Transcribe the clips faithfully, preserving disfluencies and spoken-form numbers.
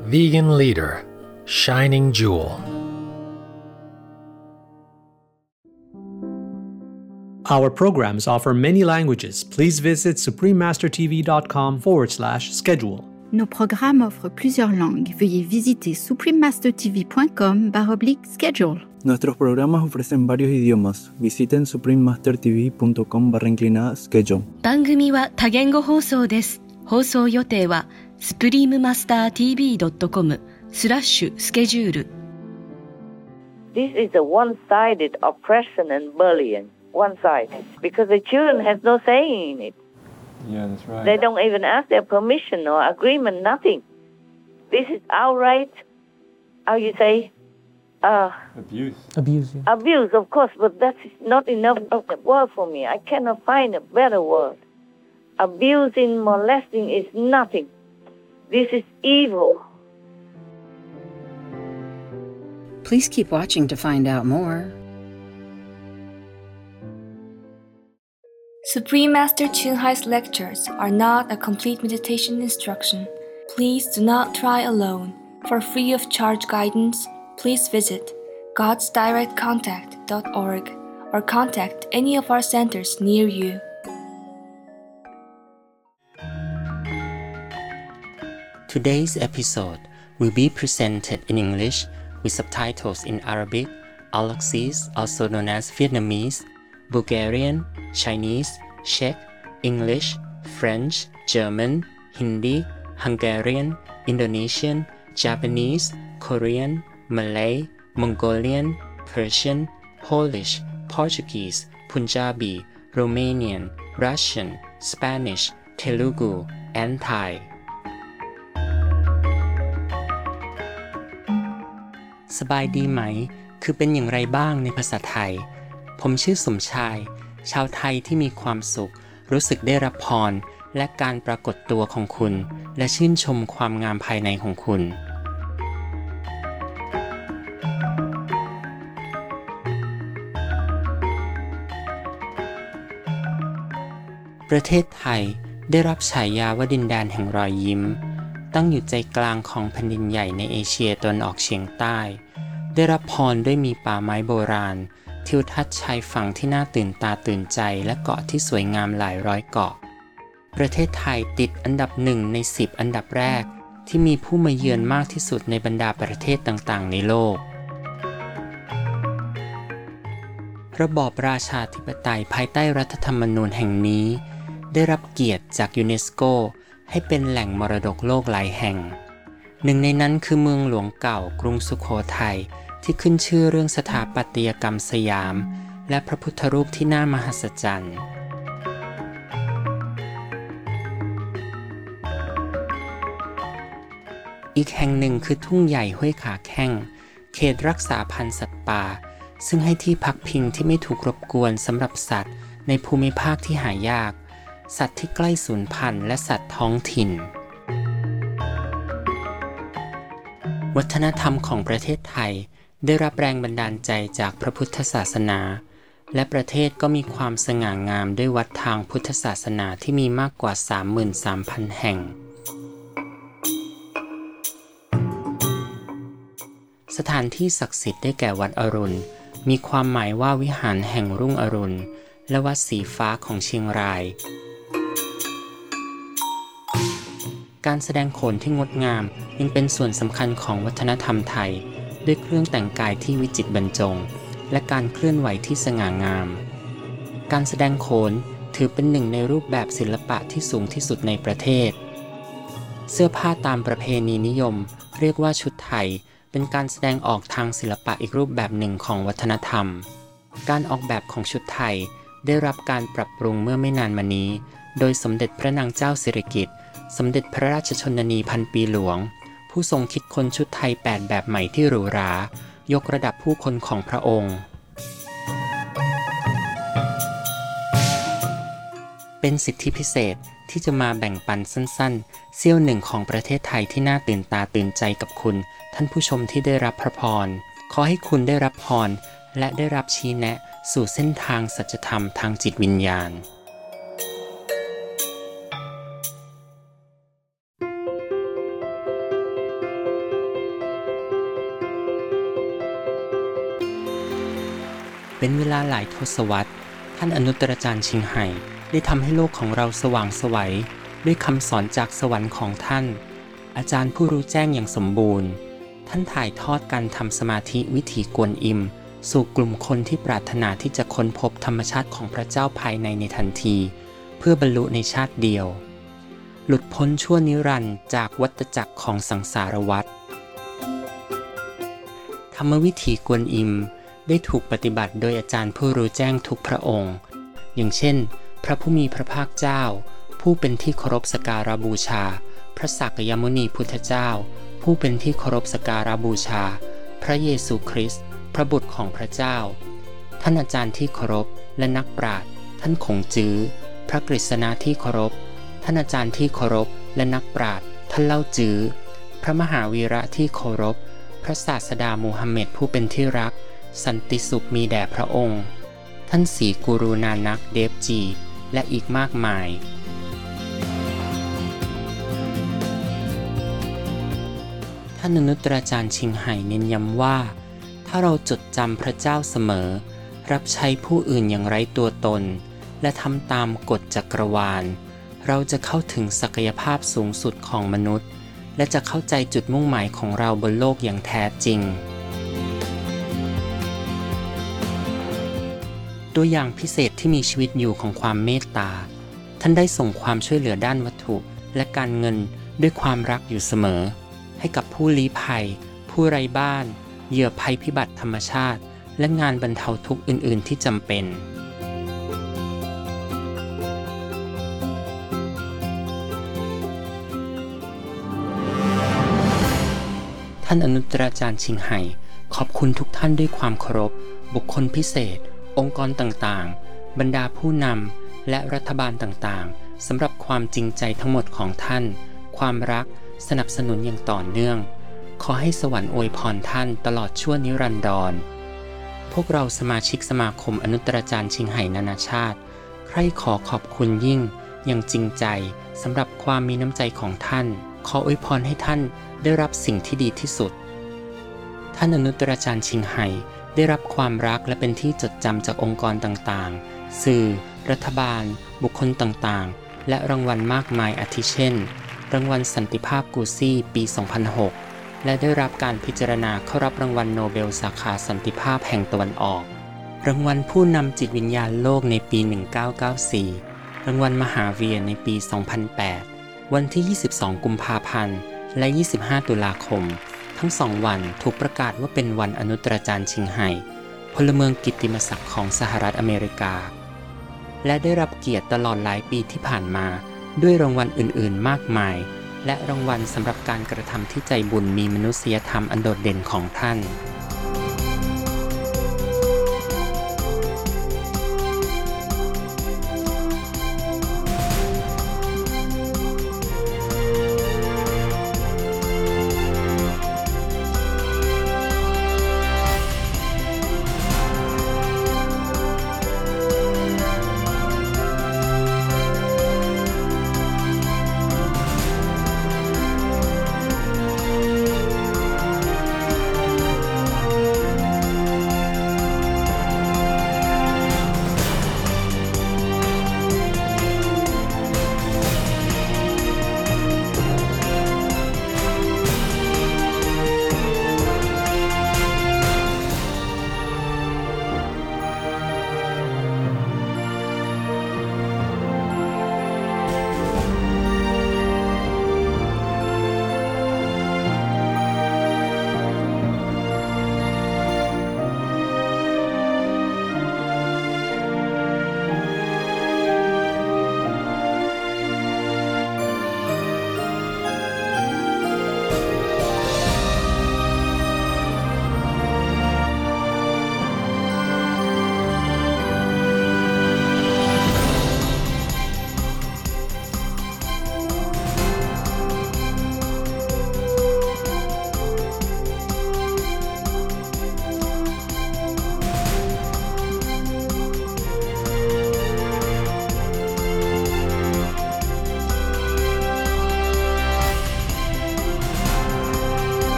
Vegan leader, shining jewel. Our programs offer many languages. Please visit suprememastertv.com forward slash schedule. Nos programmes offrent plusieurs langues. Veuillez visiter suprememastertv.com barra oblique schedule. Nuestros programas ofrecen varios idiomas. Visiten suprememastertv.com barra inclinada schedule. 番組は多言語放送です。放送予定は スプリームマスターティーブイドットコム スラッシュスケジュール This is a one-sided oppression and bullying. One-sided. Because the children have no say in it. Yeah, that's right. They don't even ask their permission or agreement, nothing. This is outright, how you say, uh, Abuse. Abuse, yeah. abuse, of course, but that's not enough of a word for me. I cannot find a better word. Abusing, molesting is nothing. This is evil. Please keep watching to find out more. Supreme Master Chun Hai's lectures are not a complete meditation instruction. Please do not try alone. For free of charge guidance, please visit gods direct contact dot org or contact any of our centers near you. Today's episode will be presented in English with subtitles in Arabic, Aulacese, also known as Vietnamese, Bulgarian, Chinese, Czech, English, French, German, Hindi, Hungarian, Indonesian, Japanese, Korean, Malay, Mongolian, Persian, Polish, Portuguese, Punjabi, Romanian, Russian, Spanish, Telugu, and Thai. สบายดีไหมคือเป็นอย่างไรบ้างในภาษาไทยผมชื่อสมชายชาวไทยที่มีความสุขรู้สึกได้รับพรและการปรากฏตัวของคุณและชื่นชมความงามภายในของคุณประเทศไทยได้รับฉายาว่าดินแดนแห่งรอยยิ้มตั้งอยู่ใจกลางของแผ่นดินใหญ่ในเอเชียตะวันออกเฉียงใต้ได้รับพรด้วยมีป่าไม้โบราณทิวทัศน์ชายฝั่งที่น่าตื่นตาตื่นใจและเกาะที่สวยงามหลายร้อยเกาะประเทศไทยติดอันดับหนึ่งในสิบอันดับแรกที่มีผู้มาเยือนมากที่สุดในบรรดาประเทศต่างๆในโลกระบอบราชาธิปไตยภายใต้รัฐธรรมนูญแห่งนี้ได้รับเกียรติจากยูเนสโกให้เป็นแหล่งมรดกโลกหลายแห่งหนึ่งในนั้นคือเมืองหลวงเก่ากรุงสุโขทัยที่ขึ้นชื่อเรื่องสถาปัตยกรรมสยามและพระพุทธรูปที่น่ามหัศจรรย์อีกแห่งหนึ่งคือทุ่งใหญ่ห้วยขาแข้งเขตรักษาพันธุ์สัตว์ป่าซึ่งให้ที่พักพิงที่ไม่ถูกรบกวนสำหรับสัตว์ในภูมิภาคที่หายากสัตว์ที่ใกล้สูญพันธุ์และสัตว์ท้องถิ่นวัฒนธรรมของประเทศไทยได้รับแรงบันดาลใจจากพระพุทธศาสนาและประเทศก็มีความสง่างามด้วยวัดทางพุทธศาสนาที่มีมากกว่า สามหมื่นสามพัน แห่งสถานที่ศักดิ์สิทธิ์ได้แก่วัดอรุณมีความหมายว่าวิหารแห่งรุ่งอรุณและวัดสีฟ้าของเชียงรายการแสดงโขนที่งดงามยังเป็นส่วนสำคัญของวัฒนธรรมไทยด้วยเครื่องแต่งกายที่วิจิตรบรรจงและการเคลื่อนไหวที่สง่างามการแสดงโขนถือเป็นหนึ่งในรูปแบบศิลปะที่สูงที่สุดในประเทศเสื้อผ้าตามประเพณีนิยมเรียกว่าชุดไทยเป็นการแสดงออกทางศิลปะอีกรูปแบบหนึ่งของวัฒนธรรมการออกแบบของชุดไทยได้รับการปรับปรุงเมื่อไม่นานมานี้โดยสมเด็จพระนางเจ้าสิริกิติ์สมเด็จพระราชชนนีพันปีหลวงผู้ทรงคิดค้นชุดไทยแปดแบบใหม่ที่หรูหรายกระดับผู้คนของพระองค์เป็นสิทธิพิเศษที่จะมาแบ่งปันสั้นๆเสี้ยวหนึ่งของประเทศไทยที่น่าตื่นตาตื่นใจกับคุณท่านผู้ชมที่ได้รับพระพรขอให้คุณได้รับพรและได้รับชี้แนะสู่เส้นทางสัจธรรมทางจิตวิญญาณเป็นเวลาหลายทศวรรษท่านอนุตตรอาจารย์ชิงไห่ได้ทำให้โลกของเราสว่างไสวด้วยคำสอนจากสวรรค์ของท่านอาจารย์ผู้รู้แจ้งอย่างสมบูรณ์ท่านถ่ายทอดการทำสมาธิวิถีกวนอิมสู่กลุ่มคนที่ปรารถนาที่จะค้นพบธรรมชาติของพระเจ้าภายในในทันทีเพื่อบรรลุในชาติเดียวหลุดพ้นชั่วนิรันดร์จากวัฏจักรของสังสารวัฏธรรมวิถีกวนอิมได้ถูกปฏิบัติโดยอาจารย์ผู้รู้แจ้งทุกพระองค์อย่างเช่นพระผู้มีพระภาคเจ้าผู้เป็นที่เคารพสักการะบูชาพระสักยมุนีพุทธเจ้าผู้เป็นที่เคารพสักการะบูชาพระเยซูคริสต์พระบุตรของพระเจ้าท่านอาจารย์ที่เคารพและนักปราชญ์ท่านคงจื้อพระกฤษณะที่เคารพท่านอาจารย์ที่เคารพและนักปราชญ์ท่านเล่าจื้อพระมหาวีระที่เคารพพระศาสดามูฮัมหมัดผู้เป็นที่รักสันติสุขมีแด่พระองค์ท่านศรีกูรูนานักเดฟจีและอีกมากมายท่านอนุตตรอาจารย์ชิงไห่เน้นย้ำว่าถ้าเราจดจำพระเจ้าเสมอรับใช้ผู้อื่นอย่างไร้ตัวตนและทำตามกฎจักรวาลเราจะเข้าถึงศักยภาพสูงสุดของมนุษย์และจะเข้าใจจุดมุ่งหมายของเราบนโลกอย่างแท้จริงตัวอย่างพิเศษที่มีชีวิตอยู่ของความเมตตาท่านได้ส่งความช่วยเหลือด้านวัตถุและการเงินด้วยความรักอยู่เสมอให้กับผู้ลี้ภัยผู้ไร้บ้านเหยื่อภัยพิบัติธรรมชาติและงานบรรเทาทุกข์อื่นๆที่จำเป็นท่านอนุตตรอาจารย์ชิงไห่ขอบคุณทุกท่านด้วยความเคารพบุคคลพิเศษองค์กรต่างๆบรรดาผู้นำและรัฐบาลต่างๆสำหรับความจริงใจทั้งหมดของท่านความรักสนับสนุนอย่างต่อเนื่องขอให้สวรรค์อวยพรท่านตลอดชั่วนิรันดรพวกเราสมาชิกสมาคมอนุตตรอาจารย์ชิงไห่นานาชาติใคร่ขอขอบคุณยิ่งอย่างจริงใจสำหรับความมีน้ำใจของท่านขออวยพรให้ท่านได้รับสิ่งที่ดีที่สุดท่านอนุตตรอาจารย์ชิงไห่ได้รับความรักและเป็นที่จดจำจากองค์กรต่างๆสื่อรัฐบาลบุคคลต่างๆและรางวัลมากมายอาทิเช่นรางวัลสันติภาพกูซี่ปี สองพันหก และได้รับการพิจารณาเข้ารับรางวัลโนเบลสาขาสันติภาพแห่งตะวันออกรางวัลผู้นำจิตวิญญาณโลกในปี หนึ่งพันเก้าร้อยเก้าสิบสี่ รางวัลมหาเวียรในปี สองพันแปด วันที่ ยี่สิบสอง กุมภาพันธ์ และ ยี่สิบห้า ตุลาคมทั้งสองวันถูกประกาศว่าเป็นวันอนุตตรอาจารย์ชิงไห่พลเมืองกิตติมศักดิ์ของสหรัฐอเมริกาและได้รับเกียรติตลอดหลายปีที่ผ่านมาด้วยรางวัลอื่นๆมากมายและรางวัลสำหรับการกระทำที่ใจบุญมีมนุษยธรรมอันโดดเด่นของท่าน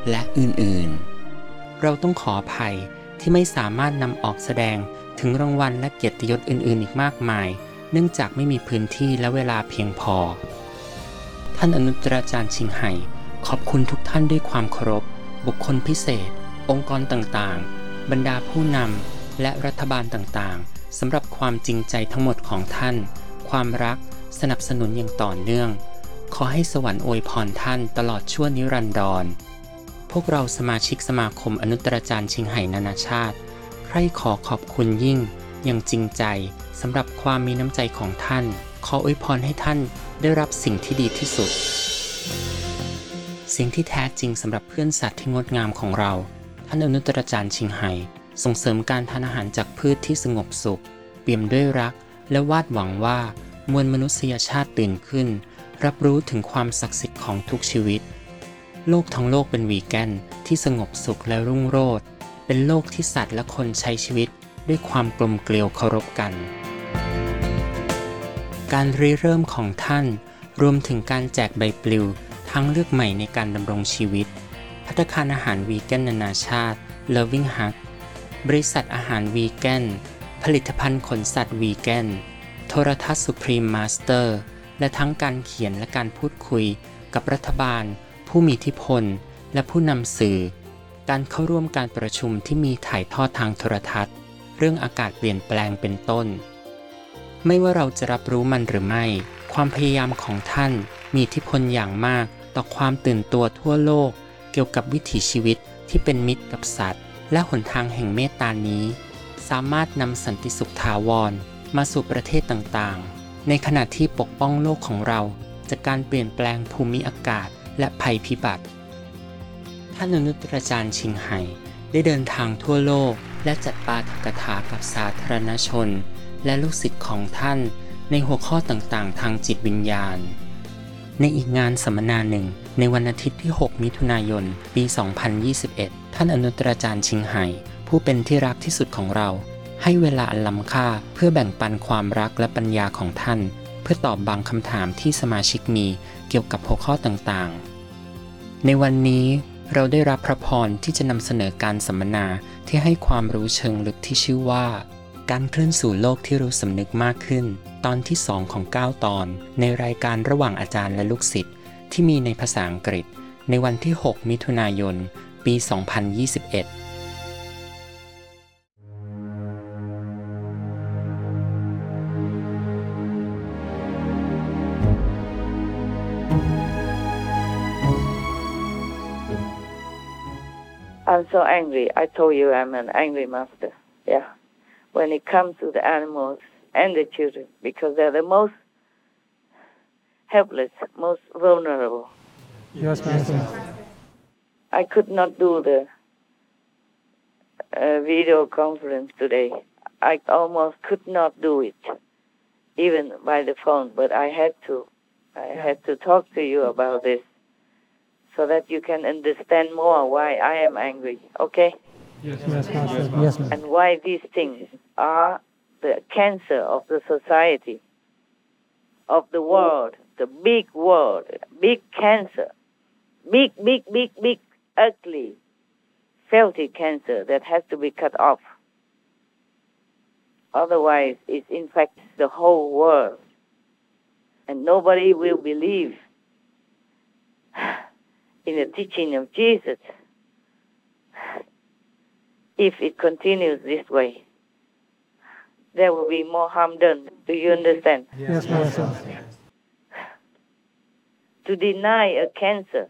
และอื่นๆเราต้องขออภัยที่ไม่สามารถนำออกแสดงถึงรางวัลและเกียรติยศอื่นๆอีกมากมายเนื่องจากไม่มีพื้นที่และเวลาเพียงพอท่านอนุตตราจารย์ชิงไห่ขอบคุณทุกท่านด้วยความเคารพบุคคลพิเศษองค์กรต่างๆบรรดาผู้นำและรัฐบาลต่างๆสำหรับความจริงใจทั้งหมดของท่านความรักสนับสนุนอย่างต่อเนื่องขอให้สวรรค์อวยพรท่านตลอดชั่วนิรันดรพวกเราสมาชิกสมาคมอนุตตราจารย์ชิงไห่นานาชาติใคร่ขอขอบคุณยิ่งอย่างจริงใจสำหรับความมีน้ำใจของท่านขออวยพรให้ท่านได้รับสิ่งที่ดีที่สุดสิ่งที่แท้จริงสำหรับเพื่อนสัตว์ที่งดงามของเราท่านอนุตตราจารย์ชิงไห่ส่งเสริมการทานอาหารจากพืชที่สงบสุขเปี่ยมด้วยรักและวาดหวังว่ามวลมนุษยชาติตื่นขึ้นรับรู้ถึงความศักดิ์สิทธิ์ของทุกชีวิตโลกทั้งโลกเป็นวีแกนที่สงบสุขและรุ่งโรจน์เป็นโลกที่สัตว์และคนใช้ชีวิตด้วยความกลมเกลียวเคารพกันการริเริ่มของท่านรวมถึงการแจกใบปลิวทางเลือกใหม่ในการดำรงชีวิตภัตตาคารอาหารวีแกนนานาชาติ Loving Hug บริษัทอาหารวีแกนผลิตภัณฑ์ขนสัตว์วีแกนโทรทัศน์ Supreme Master และทั้งการเขียนและการพูดคุยกับรัฐบาลผู้มีอิทธิพลและผู้นำสื่อการเข้าร่วมการประชุมที่มีถ่ายทอดทางโทรทัศน์เรื่องอากาศเปลี่ยนแปลงเป็นต้นไม่ว่าเราจะรับรู้มันหรือไม่ความพยายามของท่านมีอิทธิพลอย่างมากต่อความตื่นตัวทั่วโลกเกี่ยวกับวิถีชีวิตที่เป็นมิตรกับสัตว์และหนทางแห่งเมตตานี้สามารถนำสันติสุขถาวรมาสู่ประเทศต่างๆในขณะที่ปกป้องโลกของเราจากการเปลี่ยนแปลงภูมิอากาศและภัยพิบัติท่านอนุตตราจารย์ชิงไห่ได้เดินทางทั่วโลกและจัดปาฐกถากับสาธารณชนและลูกศิษย์ของท่านในหัวข้อต่างๆทางจิตวิญญาณในอีกงานสัมมนาหนึ่งในวันอาทิตย์ที่หกมิถุนายนปีสองพันยี่สิบเอ็ดท่านอนุตตราจารย์ชิงไห่ผู้เป็นที่รักที่สุดของเราให้เวลาอันล้ำค่าเพื่อแบ่งปันความรักและปัญญาของท่านเพื่อตอบบางคำถามที่สมาชิกมีเกี่ยวกับหัวข้อต่างๆในวันนี้เราได้รับพระพรที่จะนำเสนอการสัมมนาที่ให้ความรู้เชิงลึกที่ชื่อว่าการเคลื่อนสู่โลกที่รู้สำนึกมากขึ้นตอนที่สองของเก้าตอนในรายการระหว่างอาจารย์และลูกศิษย์ที่มีในภาษาอังกฤษในวันที่หกมิถุนายนปีสองพันยี่สิบเอ็ด I'm so angry. I told you I'm an angry master. Yeah. When it comes to the animals and the children, because they're the most helpless, most vulnerable. Yes, Master. I could not do the uh, video conference today. I almost could not do it, even by the phone, but I had to. I had to talk to you about this, so that you can understand more why I am angry, okay? Yes, yes, Master. Yes, Master. And why these things are the cancer of the society, of the world, the big world, big cancer, big, big, big, big, ugly, filthy cancer that has to be cut off. Otherwise, it infects the whole world, and nobody will believe in the teaching of Jesus if it continues this way. There will be more harm done. Do you understand? Yes, Master. To deny a cancer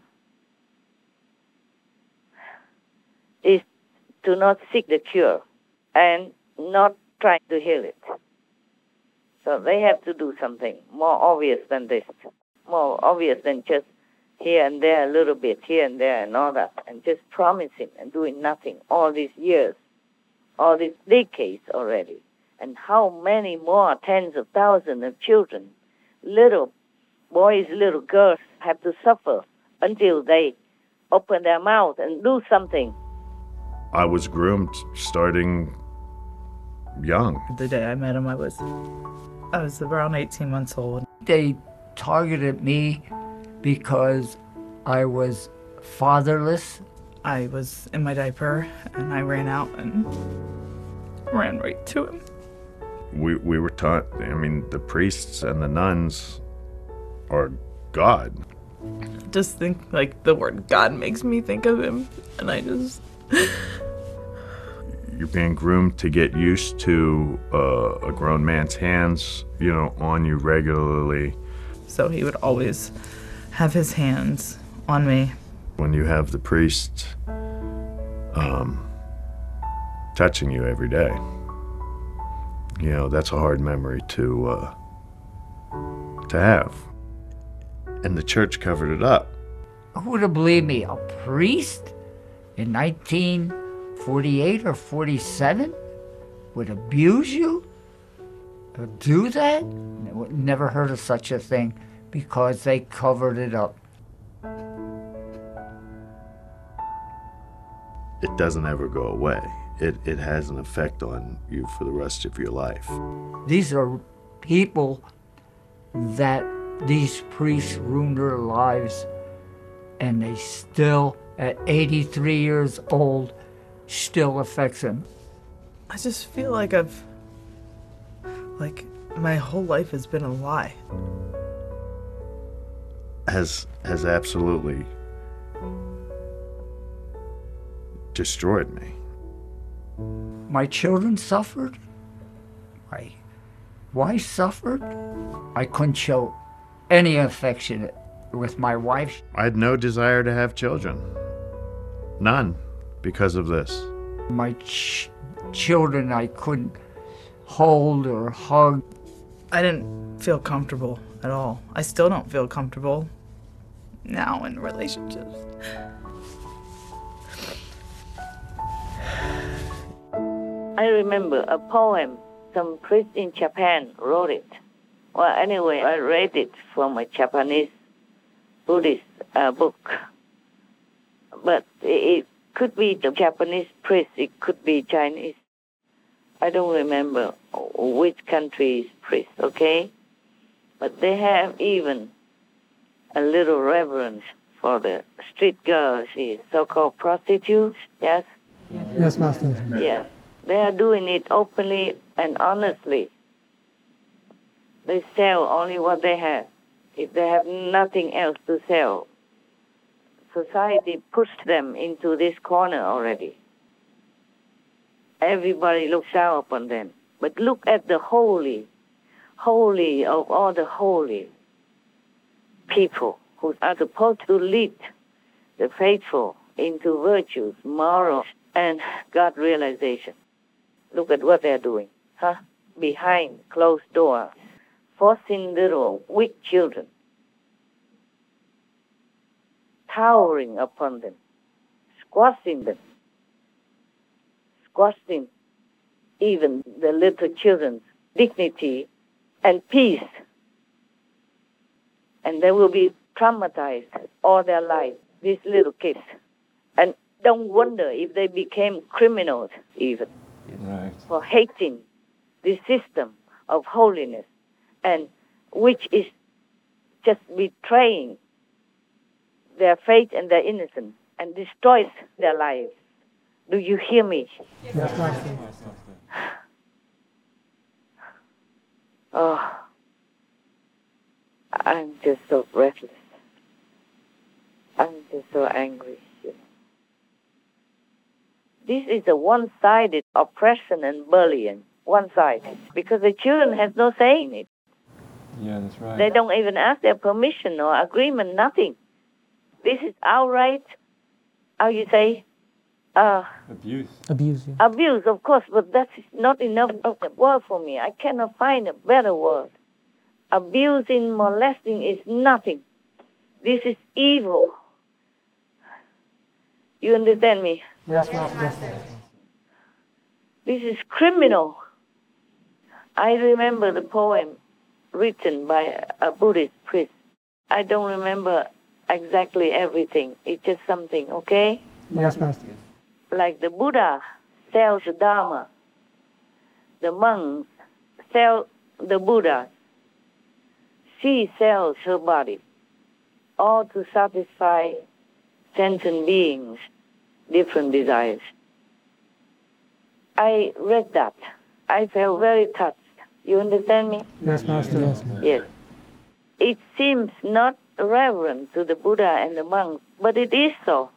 is to not seek the cure and not try to heal it. So they have to do something more obvious than this, more obvious than just here and there a little bit, here and there and all that, and just promising and doing nothing all these years, all these decades already. And how many more tens of thousands of children, little boys, little girls, have to suffer until they open their mouth and do something. I was groomed starting young. The day I met him, I was, I was around eighteen months old. They targeted me because I was fatherless. I was in my diaper and I ran out and ran right to him. We, we were taught, I mean, the priests and the nuns are God. Just think, like, the word God makes me think of him, and I just... You're being groomed to get used to uh, a grown man's hands, you know, on you regularly. So he would always have his hands on me. When you have the priest um, touching you every day, you know, that's a hard memory to uh, to have. And the church covered it up. Who would have believed me? A priest in nineteen forty-eight or forty-seven would abuse you? Would do that? Never heard of such a thing because they covered it up. It doesn't ever go away. It, it has an effect on you for the rest of your life. These are people that these priests ruined their lives, and they still, at eighty-three years old, still affects them. I just feel like I've, like, my whole life has been a lie. Has has absolutely destroyed me. My children suffered. My wife suffered. I couldn't show any affection with my wife. I had no desire to have children. None, because of this. My ch- children I couldn't hold or hug. I didn't feel comfortable at all. I still don't feel comfortable now in relationships. I remember a poem some priest in Japan wrote it. Well, anyway, I read it from a Japanese Buddhist uh, book. But it could be the Japanese priest, it could be Chinese. I don't remember which country's priest, okay? But they have even a little reverence for the street girls, so-called prostitutes, yes? Yes, Master. Yes. They are doing it openly and honestly. They sell only what they have. If they have nothing else to sell, society pushed them into this corner already. Everybody looks down upon them. But look at the holy, holy of all the holy people who are supposed to lead the faithful into virtues, morals, and God realization. Look at what they're doing, huh? Behind closed doors, forcing little weak children, towering upon them, squashing them, squashing even the little children's dignity and peace. And they will be traumatized all their life, these little kids. And don't wonder if they became criminals even. Right. For hating the system of holiness, and which is just betraying their faith and their innocence and destroys their lives. Do you hear me? Yes, Master. Oh, I'm just so breathless. I'm just so angry. This is a one-sided oppression and bullying, one-sided, because the children have no say in it. Yeah, that's right. They don't even ask their permission or agreement, nothing. This is outright, how you say? Uh, abuse. Abuse, yeah. Abuse, of course, but that is not enough of a word for me. I cannot find a better word. Abusing, molesting is nothing. This is evil. You understand me? Yes, Master. This is criminal. I remember the poem written by a Buddhist priest. I don't remember exactly everything. It's just something, okay? Yes, Master. Like the Buddha sells the Dharma. The monks sell the Buddha. She sells her body, all to satisfy sentient beings different desires. I read that. I felt very touched. You understand me? Yes, Master. Yes, Master. Yes. It seems not reverent to the Buddha and the monks, but it is so.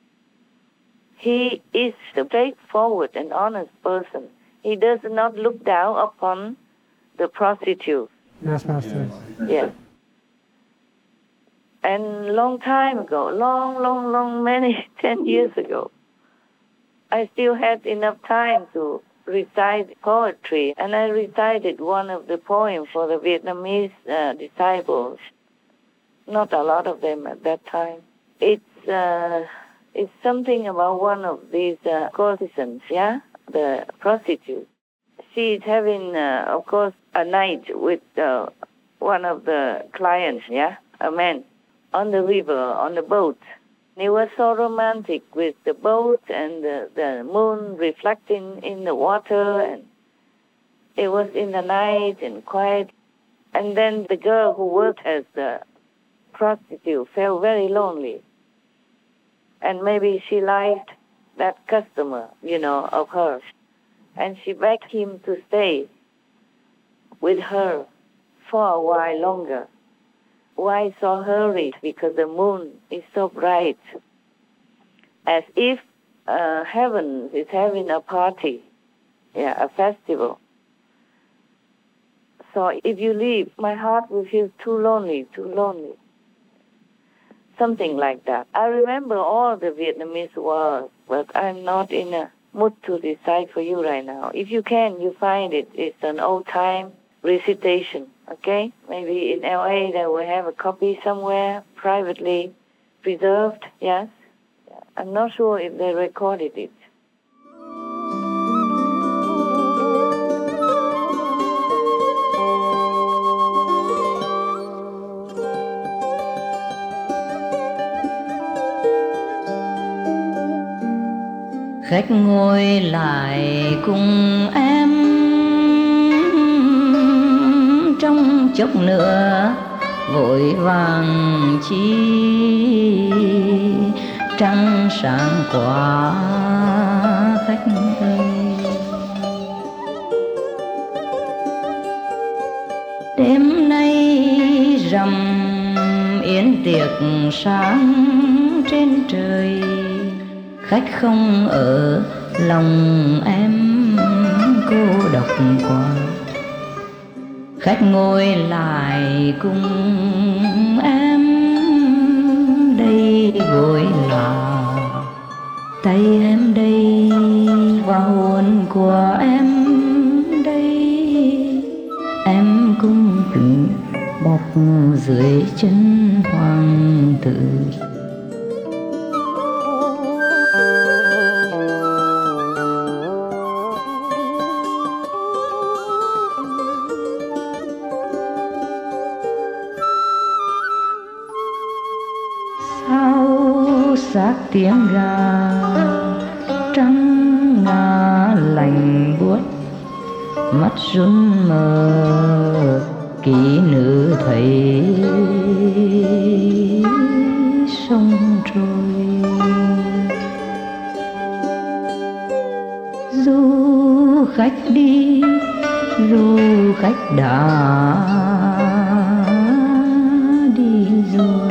He is a straightforward and honest person. He does not look down upon the prostitute. Yes, Master. Yes. And long time ago, long, long, long, many, ten years ago, I still had enough time to recite poetry, and I recited one of the poems for the Vietnamese uh, disciples. Not a lot of them at that time. It's uh, it's something about one of these uh, courtesans, yeah, the prostitute. She is having, uh, of course, a night with uh, one of the clients, yeah, a man, on the river, on the boat. It was so romantic with the boat and the, the moon reflecting in the water, and it was in the night and quiet. And then the girl who worked as the prostitute felt very lonely. And maybe she liked that customer, you know, of hers. And she begged him to stay with her for a while longer. Why so hurried? Because the moon is so bright. As if uh, heaven is having a party, yeah, a festival. So if you leave, my heart will feel too lonely, too lonely. Something like that. I remember all the Vietnamese words, but I'm not in a mood to recite for you right now. If you can, you find it. It's an old-time recitation, okay? Maybe in L A they will have a copy somewhere, privately preserved, yes? I'm not sure if they recorded it. Khách ngồi lại cùng em trong chốc nữa vội vàng chi, trăng sáng quá khách ơi. Đêm nay rằm yến tiệc sáng trên trời, khách không ở lòng em cô độc quá. Khách ngồi lại cùng em đây gối là tay em đây và hồn của em đây. Em cũng tự bọc dưới chân hoàng tử. Xác tiếng gà trắng ngà lạnh buốt, mắt run mờ kỹ nữ thấy sông trôi. Du khách đi, du khách đã đi rồi.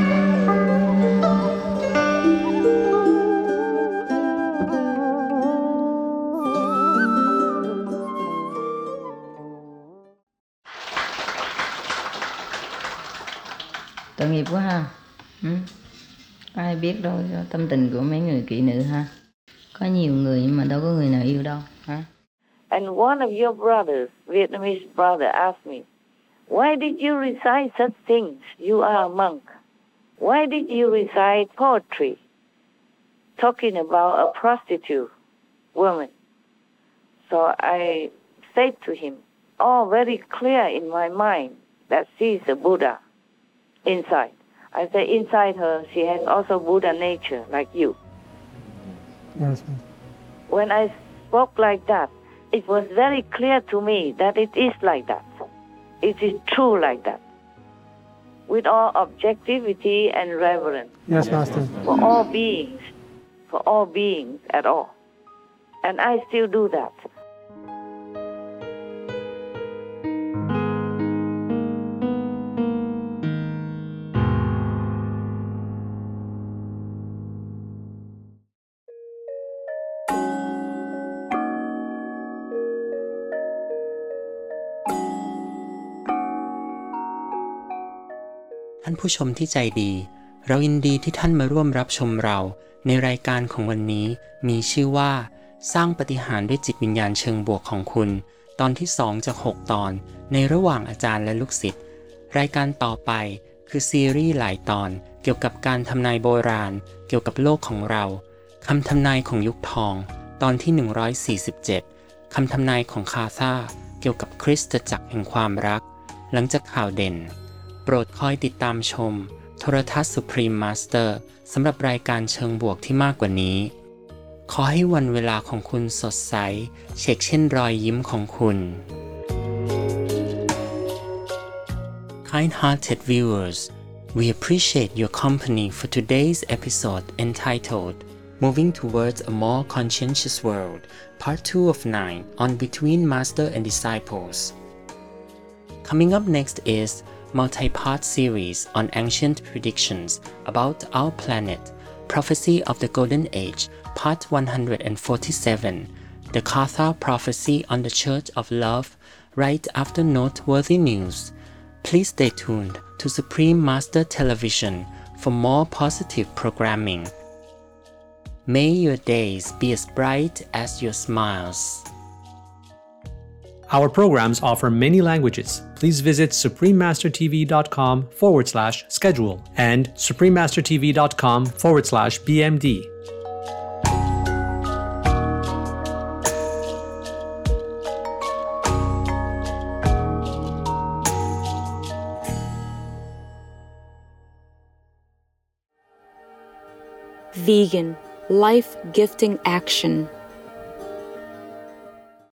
Tội nghiệp quá ha. Ừ. Có ai biết đâu tâm tình của mấy người kỹ nữ ha. Có nhiều người nhưng mà đâu có người nào yêu đâu ha. And one of your brothers, Vietnamese brother, asked me, why did you recite such things? You are a monk. Why did you recite poetry talking about a prostitute woman? So I said to him, all very clear in my mind that she is a Buddha. Inside. I say inside her, she has also Buddha nature, like you. Yes, ma'am. When I spoke like that, it was very clear to me that it is like that. It is true like that. With all objectivity and reverence. Yes, Master. For all beings. for all beings at all. And I still do that. ท่านผู้ชมที่ใจดีเรายินดีที่ท่านมาร่วมรับชมเราในรายการของวันนี้มีชื่อว่าสร้างปาฏิหาริย์ด้วยจิตวิญญาณเชิงบวกของคุณตอนที่สองจากหกตอนในระหว่างอาจารย์และลูกศิษย์รายการต่อไปคือซีรีส์หลายตอนเกี่ยวกับการทำนายโบราณเกี่ยวกับโลกของเราคำทำนายของยุคทองตอนที่หนึ่งร้อยสี่สิบเจ็ดคำทำนายของคาธาเกี่ยวกับคริสตจักรแห่งความรักหลังจากข่าวเด่นโปรดคอยติดตามชมโทรทัศน์ Supreme Master สำหรับรายการเชิงบวกที่มากกว่านี้ขอให้วันเวลาของคุณสดใสเช็คเช่นรอยยิ้มของคุณ Kind-hearted viewers, we appreciate your company for today's episode entitled Moving Towards a More Conscientious World, Part two of nine on Between Master and Disciples. Coming up next is multi-part series on ancient predictions about our planet, Prophecy of the Golden Age, Part one hundred forty-seven, the Katha Prophecy on the Church of Love, right after noteworthy news. Please stay tuned to Supreme Master Television for more positive programming. May your days be as bright as your smiles. Our programs offer many languages. Please visit suprememastertv.com forward slash schedule and suprememastertv.com forward slash BMD. Vegan, life-gifting action.